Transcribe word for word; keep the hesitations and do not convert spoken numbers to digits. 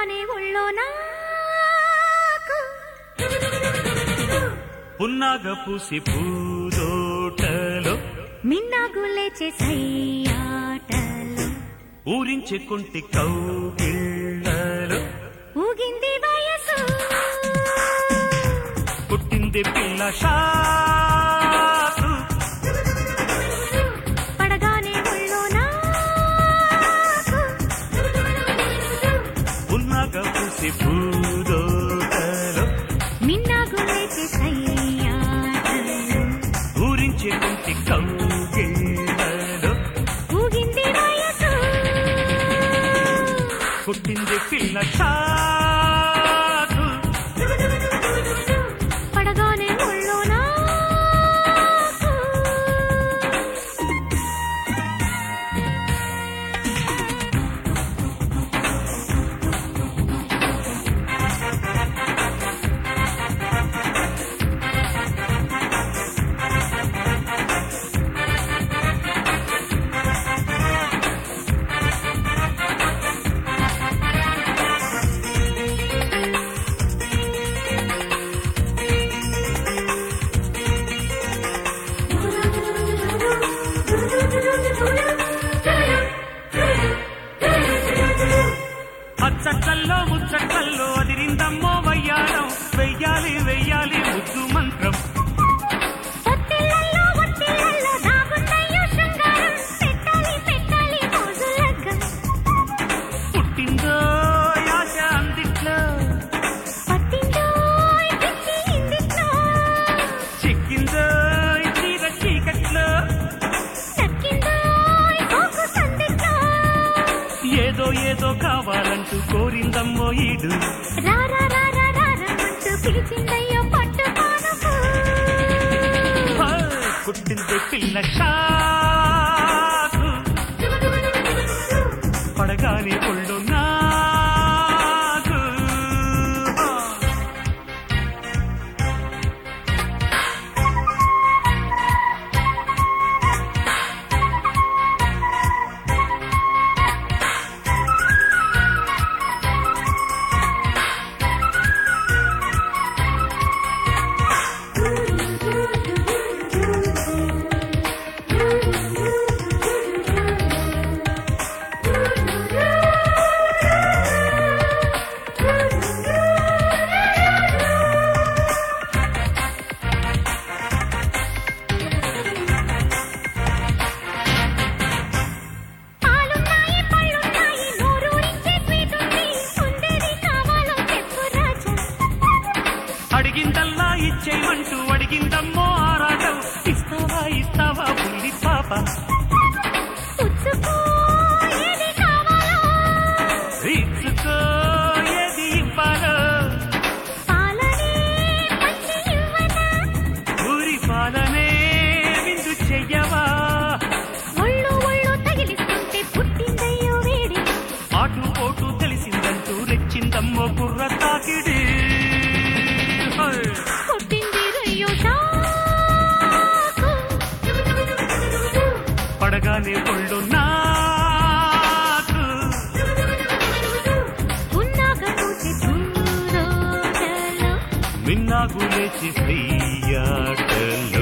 పడగానే ఒళ్ళో నాకు పున్నాగ పూసి పూదోటలో మిన్నాగు లేచే సయ్యాటలు ఊరించే కుంటి కౌగిళ్ళలో ఊగింది వయసు పుట్టింది పిల్ల షాకు పడగానే ఒళ్ళో నాకు పున్నాగ పూసి పూదోటలో మిన్నాగు లేచే సయ్యాటలు ఊరించే కుంటి కౌగిళ్ళలో ఊగింది వయసు పుట్టింది పిల్ల షాకు పడగానే ఒళ్ళో నాకు అచ్చక్కల్లో ముచ్చక్కల్లో అదిరిందమ్మో వయ్యారం వెయ్యాలి వెయ్యాలి ముద్దు మంత్రం ఒత్తిళ్ళల్లో ఒత్తిళ్ళల్లో దాగున్నయ్యో శృంగారం పెట్టాలి పెట్టాలి మోజు లగ్గం పుట్టిందో యాశ అందిట్లో పట్టిందో పిచ్చి ఇందిట్లో చిక్కిందో చీర చీకట్లో తక్కిందో కోకు సందిట్లో ఏదో ఏదో కావాలంటూ కోరిందమ్మో ఈడు రారా రారా రారమంటూ పిలిచిందయ్యో పట్టు పానపు హా, పుట్టింది పిల్ల షాకు పడగానే ఒళ్ళు నాకు హా. పాలున్నాయి పళ్ళున్నాయి నోరూరించే స్వీట్ ఉంది ఉండేది కావాలో చెప్పు రాజా అడిగిందల్లా ఇచ్చేయమంటూ అడిగిందమ్మో ఆరాటం ఇస్తావా ఇస్తావా బుల్లి పాప పుచ్చుకో ఏది కావాలో ఇచ్చుకో ఏది ఇవ్వాలో పాలనే పంచి ఇవ్వనా ఊరి పాలనే విందు చెయ్యవా ఒళ్ళు ఒళ్ళు తగిలిస్తుంటే పుట్టిందయ్యో వేడి ఆటు పోటు తెలిసిందంటూ రెచ్చిందమ్మో బుర్ర తాకిడి హై. పుట్టింది రయ్యో షాకు పడగానే ఒళ్ళు నాకు ఉన్నాక చూసి దూరోటలో మిన్నాగు లేచి చెయ్యాటలో